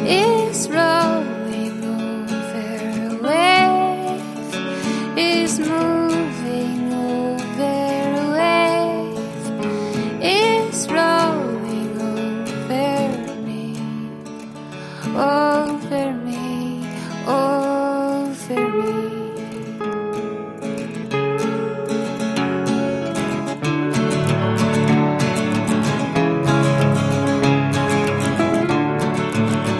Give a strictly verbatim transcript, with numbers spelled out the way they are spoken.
is rolling over a wave, is moving over a wave, is rolling over me, over me, over me.